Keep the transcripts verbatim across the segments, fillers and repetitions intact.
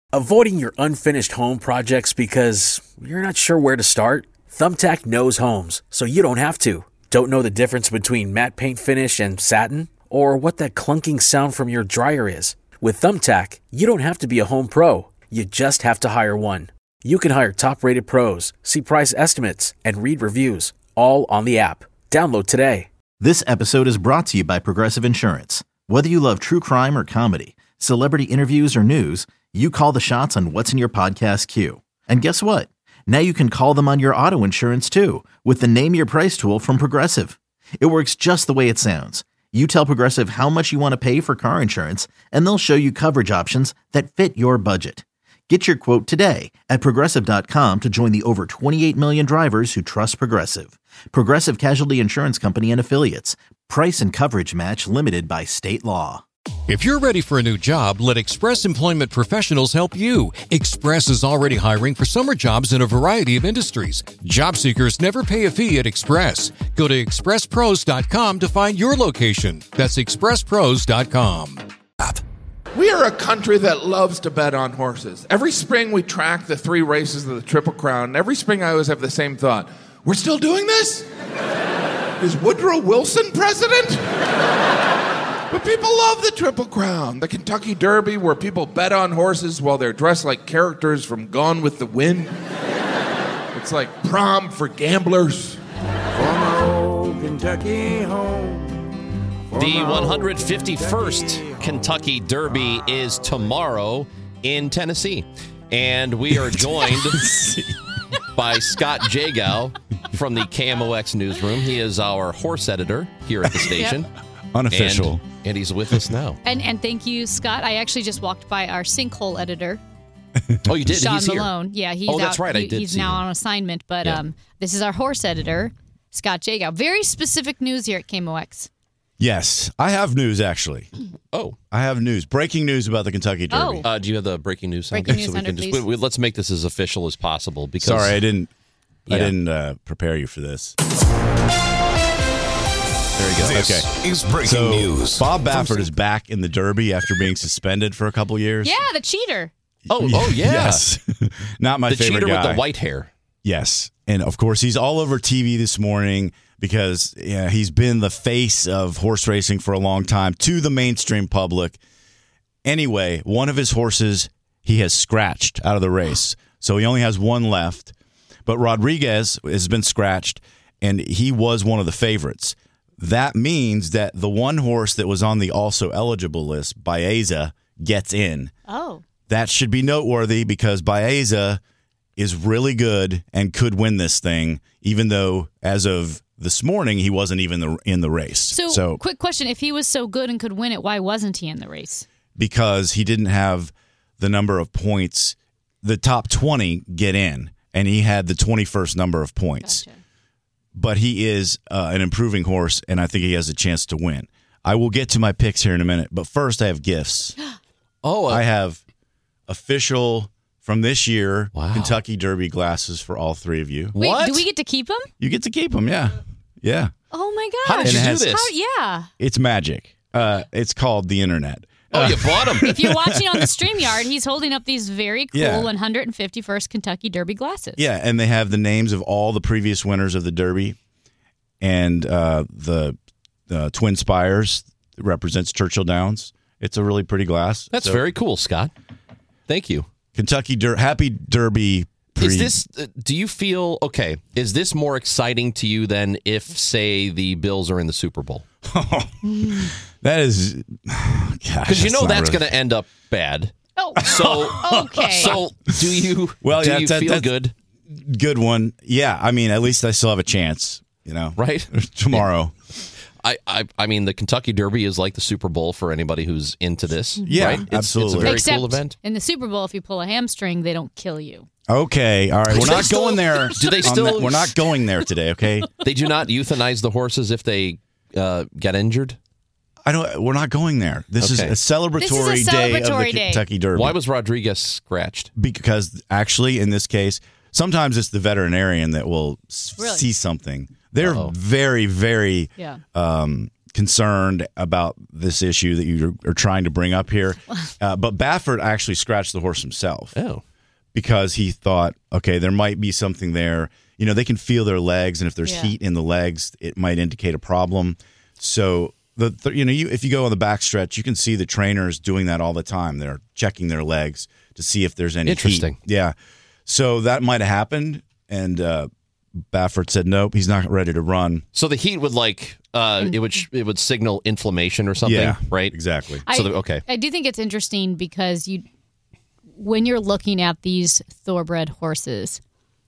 Avoiding your unfinished home projects because you're not sure where to start? Thumbtack knows homes, so you don't have to. Don't know the difference between matte paint finish and satin? Or what that clunking sound from your dryer is? With Thumbtack, you don't have to be a home pro. You just have to hire one. You can hire top-rated pros, see price estimates, and read reviews, all on the app. Download today. This episode is brought to you by Progressive Insurance. Whether you love true crime or comedy, celebrity interviews or news, you call the shots on what's in your podcast queue. And guess what? Now you can call them on your auto insurance too with the Name Your Price tool from Progressive. It works just the way it sounds. You tell Progressive how much you want to pay for car insurance, and they'll show you coverage options that fit your budget. Get your quote today at Progressive dot com to join the over twenty-eight million drivers who trust Progressive. Progressive Casualty Insurance Company and Affiliates. Price and coverage match limited by state law. If you're ready for a new job, let Express Employment Professionals help you. Express is already hiring for summer jobs in a variety of industries. Job seekers never pay a fee at Express. Go to express pros dot com to find your location. That's express pros dot com. We are a country that loves to bet on horses. Every spring we track the three races of the Triple Crown, and every spring I always have the same thought. We're still doing this? Is Woodrow Wilson president? But people love the Triple Crown, the Kentucky Derby, where people bet on horses while they're dressed like characters from Gone with the Wind. It's like prom for gamblers. For my old Kentucky home. The one hundred fifty-first Kentucky Derby is tomorrow in Tennessee. And we are joined by Scott Jagow from the K M O X newsroom. He is our horse editor here at the station. Yep. Unofficial. And, and he's with us now. And and thank you, Scott. I actually just walked by our sinkhole editor. Oh, you did? Sean He's Malone. Here. Yeah, he's oh, that's out. right. He, I did he's see now him. on assignment. But yeah. um, this is our horse editor, Scott Jagow. Very specific news here at K M O X. Yes, I have news, actually. Oh. I have news. Breaking news about the Kentucky Derby. Oh. Uh, do you have the breaking news sound? Breaking news so we sounder, can just, please. we, we, let's make this as official as possible. Because Sorry, I didn't Yeah. I didn't uh, prepare you for this. There you go. This okay. is breaking so, news. Bob Baffert is back in the Derby after being suspended for a couple years. Yeah, the cheater. Oh, oh yeah. Yes. Not my the favorite cheater guy. with the white hair. Yes. And, of course, he's all over T V this morning because yeah, he's been the face of horse racing for a long time to the mainstream public. Anyway, one of his horses he has scratched out of the race. So he only has one left. But Rodriguez has been scratched, and he was one of the favorites. That means that the one horse that was on the also eligible list, Baeza, gets in. Oh. That should be noteworthy because Baeza is really good and could win this thing, even though as of this morning he wasn't even the, in the race. So, so, quick question. If he was so good and could win it, why wasn't he in the race? Because he didn't have the number of points. The top twenty get in, and he had the twenty-first number of points. Gotcha. But he is uh, an improving horse, and I think he has a chance to win. I will get to my picks here in a minute, but first I have gifts. Oh, uh, I have official from this year Wow. Kentucky Derby glasses for all three of you. Wait, What? do we get to keep him? You get to keep them, yeah. Yeah. Oh, my gosh. How did you And it do has- this? How, yeah. It's magic. Uh, it's called the internet. Oh, you bought him. If you're watching on the StreamYard, he's holding up these very cool Yeah. one hundred fifty-first Kentucky Derby glasses. Yeah, and they have the names of all the previous winners of the Derby, and uh, the uh, Twin Spires represents Churchill Downs. It's a really pretty glass. That's So, very cool, Scott. Thank you. Kentucky Der- Happy Derby. Pre- Is this, uh, do you feel, okay, is this more exciting to you than if, say, the Bills are in the Super Bowl? That is, gosh, Because you know that's really- going to end up bad. Oh, So, okay. so do you, Well, do yeah, you that- feel that's- good, good one. Yeah, I mean, at least I still have a chance. You know, right? tomorrow. I, I I mean, the Kentucky Derby is like the Super Bowl for anybody who's into this. Yeah, right? It's, absolutely. It's a very Except cool event. in the Super Bowl, if you pull a hamstring, they don't kill you. Okay, all right. We're they not still- going there. do they on still- that- We're not going there today. Okay. They do not euthanize the horses if they uh, get injured? I don't. We're not going there. This Okay. is a celebratory, This is a day of the celebratory day. Kentucky Derby. Why was Rodriguez scratched? Because actually, in this case, sometimes it's the veterinarian that will s- Really? see something. They're Uh-oh. very, very Yeah. um, concerned about this issue that you are trying to bring up here. Uh, but Baffert actually scratched the horse himself. Oh. Because he thought, okay, there might be something there. You know, they can feel their legs, and if there's Yeah. heat in the legs, it might indicate a problem. So, the, the you know, you, if you go on the backstretch, you can see the trainers doing that all the time. They're checking their legs to see if there's any Interesting. heat. Yeah. So that might have happened, and uh, Baffert said, nope, he's not ready to run. So the heat would like uh, it would it would signal inflammation or something, Yeah, right? exactly. I, So the, okay. I do think it's interesting because you, when you're looking at these thoroughbred horses,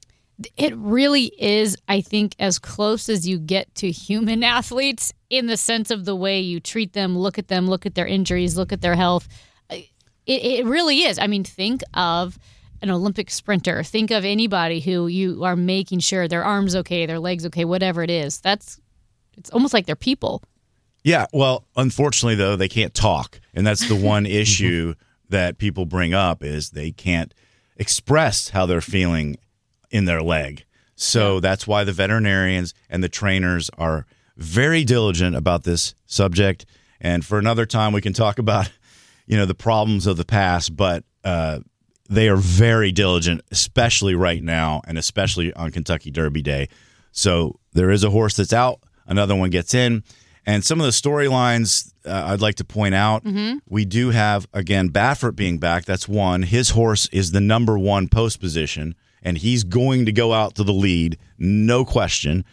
it really is, I think, as close as you get to human athletes in the sense of the way you treat them, look at them, look at their injuries, look at their health. It, it really is. I mean, think of an Olympic sprinter. Think of anybody who you are making sure their arms okay, their legs okay, whatever it is. That's it's almost like they're people. Yeah, well, unfortunately, though, they can't talk. And that's the one issue that people bring up is they can't express how they're feeling in their leg. So that's why the veterinarians and the trainers are very diligent about this subject. And for another time, we can talk about, you know, the problems of the past, but uh, they are very diligent, especially right now and especially on Kentucky Derby Day. So there is a horse that's out, another one gets in. And some of the storylines uh, I'd like to point out, mm-hmm. we do have, again, Baffert being back. That's one. His horse is the number one post position, and he's going to go out to the lead, no question.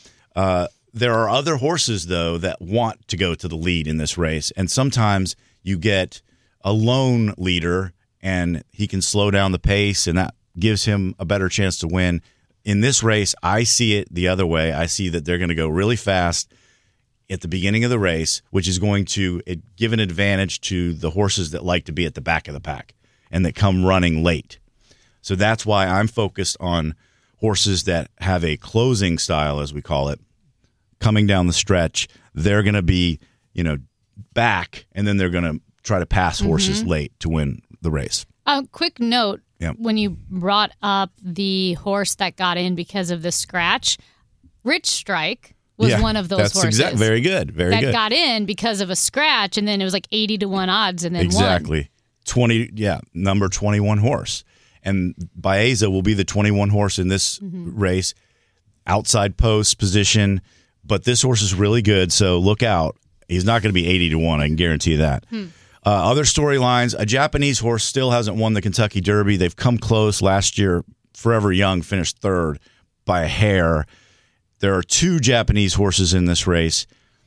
Uh, there are other horses, though, that want to go to the lead in this race. And sometimes you get a lone leader, and he can slow down the pace, and that gives him a better chance to win. In this race, I see it the other way. I see that they're going to go really fast at the beginning of the race, which is going to give an advantage to the horses that like to be at the back of the pack and that come running late. So that's why I'm focused on horses that have a closing style, as we call it, coming down the stretch. They're going to be, you know, back, and then they're going to try to pass horses mm-hmm. late to win the race. A uh, quick note, yep. when you brought up the horse that got in because of the scratch, Rich Strike was yeah, one of those that's horses. Exact, very good, very that good. That got in because of a scratch, and then it was like eighty to one odds, and then exactly. won. twenty, yeah, number twenty-one horse. And Baeza will be the twenty-one horse in this mm-hmm. race, outside post position. But this horse is really good, so look out. He's not going to be eighty to one, I can guarantee you that. Hmm. Uh, other storylines, a Japanese horse still hasn't won the Kentucky Derby. They've come close last year. Forever Young finished third by a hair. There are two Japanese horses in this race.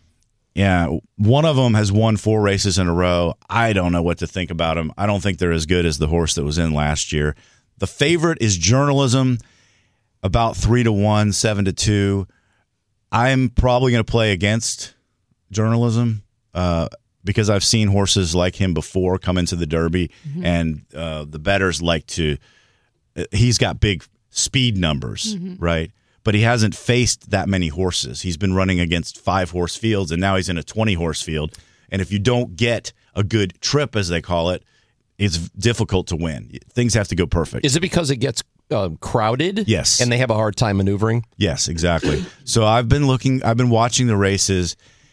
Yeah, one of them has won four races in a row. I don't know what to think about them. I don't think they're as good as the horse that was in last year. The favorite is Journalism, about three to one, seven to two. I'm probably going to play against Journalism uh, because I've seen horses like him before come into the Derby, mm-hmm. and uh, the bettors like to. Uh, he's got big speed numbers, mm-hmm. right? But he hasn't faced that many horses. He's been running against five-horse fields, and now he's in a twenty-horse field. And if you don't get a good trip, as they call it, it's difficult to win. Things have to go perfect. Is it because it gets uh, crowded? Yes. And they have a hard time maneuvering? Yes, exactly. So I've been looking, I've been watching the races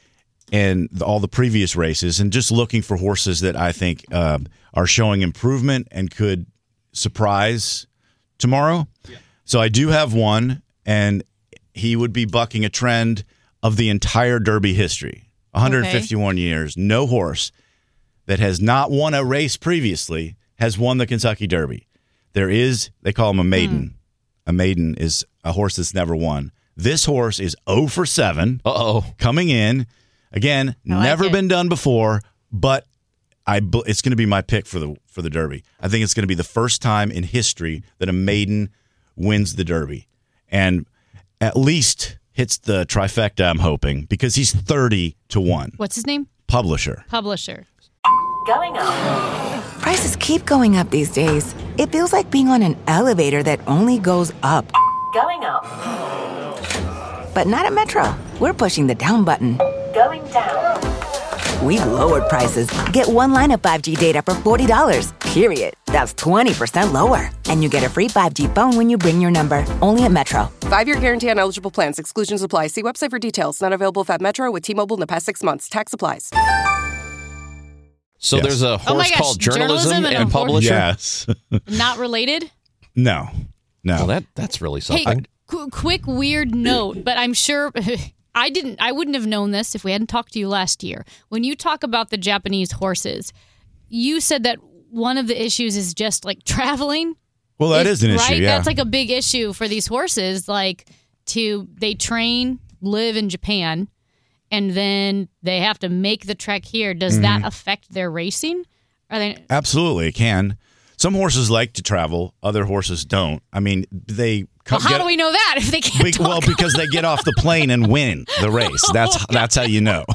and the, all the previous races and just looking for horses that I think uh, are showing improvement and could surprise tomorrow. Yeah. So I do have one. And he would be bucking a trend of the entire Derby history. one hundred fifty-one okay. years. No horse that has not won a race previously has won the Kentucky Derby. There is, they call him a maiden. Hmm. A maiden is a horse that's never won. This horse is oh for seven. Uh-oh. Coming in. Again, I never like been done before, but I it's going to be my pick for the for the Derby. I think it's going to be the first time in history that a maiden wins the Derby. And at least hits the trifecta, I'm hoping, because he's thirty to one. What's his name? Publisher. Publisher. Going up. Prices keep going up these days. It feels like being on an elevator that only goes up. Going up. But not at Metro. We're pushing the down button. Going down. we've lowered prices. Get one line of five G data for forty dollars, period. That's twenty percent lower. And you get a free five G phone when you bring your number. Only at Metro. Five-year guarantee on eligible plans. Exclusions apply. See website for details. Not available if at Metro with T-Mobile in the past six months. Tax applies. So Yes. there's a Oh horse my gosh, called journalism, journalism and and, a horse- publisher. Yes. Not related? No. No. Well, that that's really Hey, something. qu- quick weird note, but I'm sure I didn't. I wouldn't have known this if we hadn't talked to you last year. When you talk about the Japanese horses, you said that one of the issues is just like traveling. well, that If- is an issue, right? yeah. That's like a big issue for these horses. Like to they train, live in Japan, and then they have to make the trek here. Does Mm-hmm. that affect their racing? Are they? Absolutely, it can. Some horses like to travel. Other horses don't. I mean, they Well, come. how get, do we know that if they can't? Be- talk well, because they get off the plane and win the race. That's that's how you know.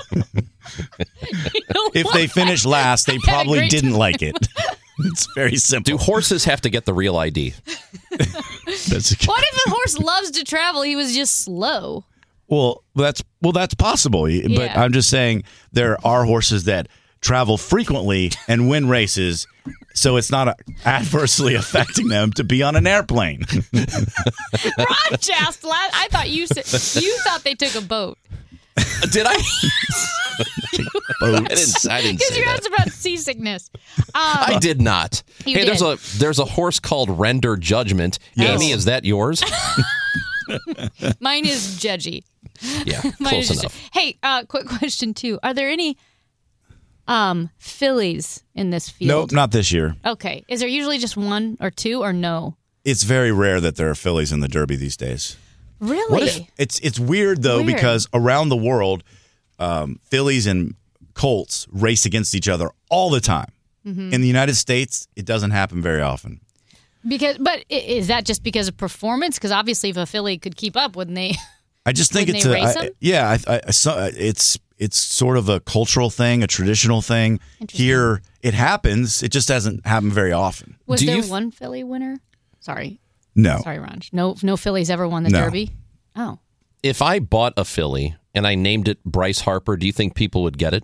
If they finish last, they had a probably great didn't like it. It's very simple. Do horses have to get the real I D? That's a- What if a horse loves to travel? He was just slow. well, that's well, that's possible. But Yeah. I'm just saying there are horses that travel frequently and win races, so it's not uh adversely affecting them to be on an airplane. Ron just la- I thought you said you thought they took a boat Did I? I didn't. I didn't because say you that. asked about seasickness. Um, I did not. You hey, there's did. a there's a horse called Render Judgment. Yes. Amy, is that yours? mine is judgy. Yeah, Mine close is enough. judgy. Hey, uh, quick question too. Are there any um fillies in this field? Nope, not this year. Okay. Is there usually just one or two or no? It's very rare that there are fillies in the Derby these days. Really? What if it's it's weird though Weird. because around the world, um, fillies and colts race against each other all the time. Mm-hmm. In the United States, it doesn't happen very often. Because, but i- is that just because of performance? Because obviously, if a filly could keep up, wouldn't they? I just think Wouldn't it's they a race I- them? yeah. I, I, I saw, it's it's sort of a cultural thing, a traditional thing. Interesting. Here, it happens. It just doesn't happen very often. Was Do there you th- one filly winner? Sorry, No, sorry, Ron. No, no fillies ever won the No. Derby. Oh, If I bought a filly and I named it Bryce Harper, do you think people would get it?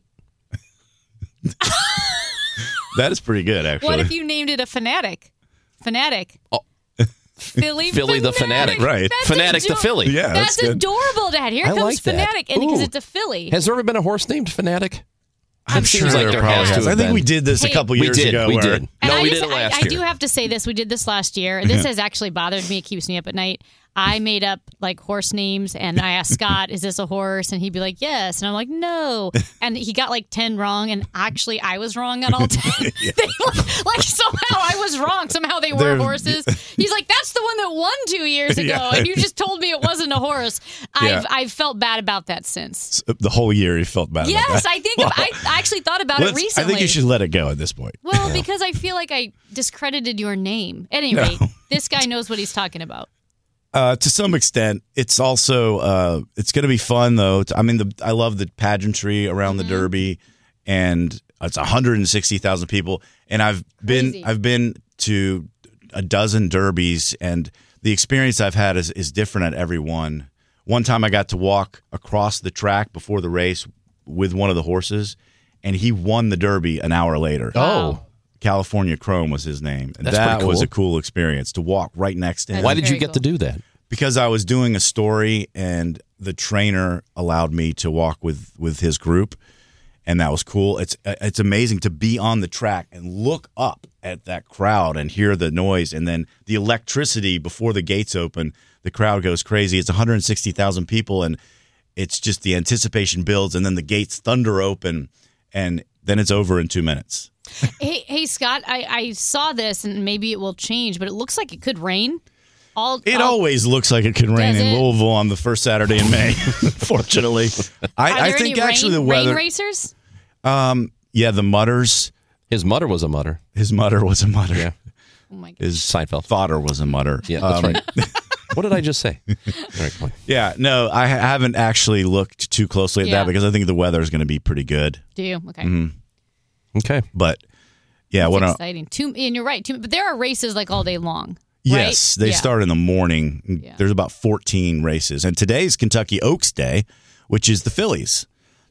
that is pretty good actually. what if you named it a fanatic? Fanatic. Oh. Philly, Philly the Fanatic. Right. That's Fanatic the ador- Filly. Yeah, that's, that's good. adorable, Dad. Here I comes like that. Fanatic, and because Ooh. it's a filly. Has there ever been a horse named Fanatic? I'm It sure seems like there there probably has to has. have I think been. we did this Hey, a couple We years did. ago. We where- did. And No, I we just, did it last I, year. I do have to say this. We did this last year. This has actually bothered me. It keeps me up at night. I made up like horse names, and I asked Scott, "Is this a horse?" And he'd be like, "Yes," and I'm like, "No," and he got like ten wrong, and actually I was wrong on all ten. They, like, like somehow I was wrong. Somehow they were They're- horses. He's like, "That's the one that won two years ago," Yeah. and you just told me it wasn't a horse. Yeah. I've I've felt bad about that since. The whole year you felt bad about Yes, that. I think I, I actually thought about it Let's- recently. I think you should let it go at this point. Well, because I feel like I discredited your name. At any No. rate, this guy knows what he's talking about. Uh, to some extent, it's also uh, it's going to be fun though. I mean, the, I love the pageantry around Mm-hmm. the Derby, and it's one hundred sixty thousand people. And I've been Crazy. I've been to a dozen Derbies, and the experience I've had is is different at every one. One time, I got to walk across the track before the race with one of the horses, and he won the Derby an hour later. Oh. California Chrome was his name. And That's that pretty was cool. a cool experience to walk right next to him. That's Why did you very get to cool. do that? Because I was doing a story and the trainer allowed me to walk with, with his group, and that was cool. It's it's amazing to be on the track and look up at that crowd and hear the noise, and then the electricity before the gates open. The crowd goes crazy. It's one hundred sixty thousand people, and it's just the anticipation builds, and then the gates thunder open, and then it's over in two minutes. Hey, hey, Scott, I, I saw this, and maybe it will change, but it looks like it could rain. All It all, always looks like it could rain Does in it? Louisville on the first Saturday in May. Fortunately, I, Are I there think any actually rain, the weather. rain racers? Um, yeah, the mutters. His mutter was a mutter. His mutter was a mutter. Yeah. Oh my God. His Seinfeld. fodder was a mutter. Yeah, that's Um, right. What did I just say? All right, come on. Yeah, no, I ha- haven't actually looked too closely at Yeah. that because I think the weather is going to be pretty good. Do you? Okay. Mm-hmm. Okay. But yeah, That's what? I- exciting. Two, and you're right. Two, but there are races like all day long. Yes, right? they Yeah. start in the morning. Yeah. There's about fourteen races, and today's Kentucky Oaks Day, which is the fillies.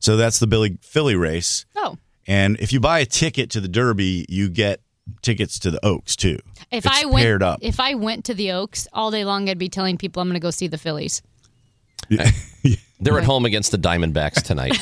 So that's the Billy Philly race. Oh. And if you buy a ticket to the Derby, you get tickets to the Oaks too. If it's I went, paired up. if I went to the Oaks all day long, I'd be telling people I'm going to go see the Phillies. They're at home against the Diamondbacks tonight.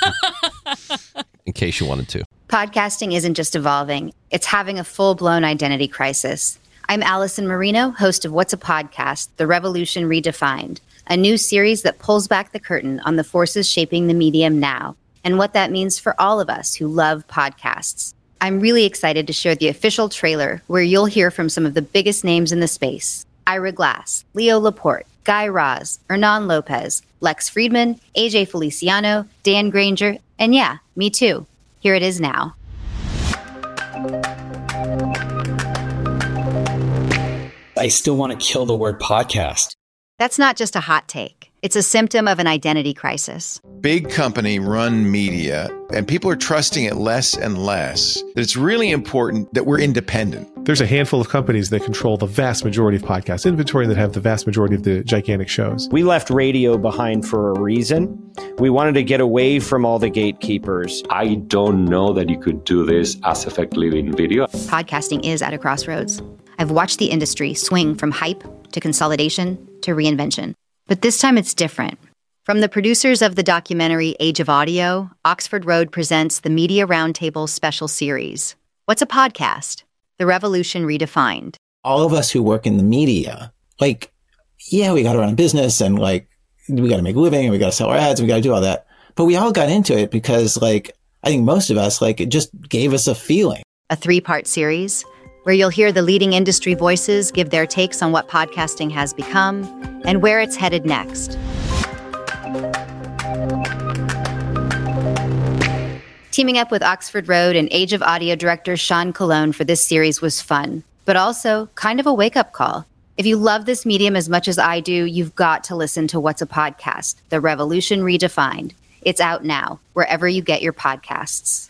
In case you wanted to. Podcasting isn't just evolving, it's having a full-blown identity crisis. I'm Allison Marino, host of What's a Podcast? The Revolution Redefined, a new series that pulls back the curtain on the forces shaping the medium now and what that means for all of us who love podcasts. I'm really excited to share the official trailer where you'll hear from some of the biggest names in the space. Ira Glass, Leo Laporte, Guy Raz, Hernan Lopez, Lex Friedman, A J Feliciano, Dan Granger, and yeah, me too. Here it is now. I still want to kill the word podcast. That's not just a hot take. It's a symptom of an identity crisis. Big company run media, and people are trusting it less and less. That it's really important that we're independent. There's a handful of companies that control the vast majority of podcast inventory and that have the vast majority of the gigantic shows. We left radio behind for a reason. We wanted to get away from all the gatekeepers. I don't know that you could do this as effectively in video. Podcasting is at a crossroads. I've watched the industry swing from hype to consolidation to reinvention. But this time it's different. From the producers of the documentary Age of Audio, Oxford Road presents the Media Roundtable special series. What's a podcast? The Revolution Redefined. All of us who work in the media, like, yeah, we got to run a business and like, we got to make a living and we got to sell our ads and we got to do all that. But we all got into it because like, I think most of us, like, it just gave us a feeling. A three-part series where you'll hear the leading industry voices give their takes on what podcasting has become and where it's headed next. Teaming up with Oxford Road and Age of Audio director Sean Colon for this series was fun, but also kind of a wake-up call. If you love this medium as much as I do, you've got to listen to What's a Podcast? The Revolution Redefined. It's out now, wherever you get your podcasts.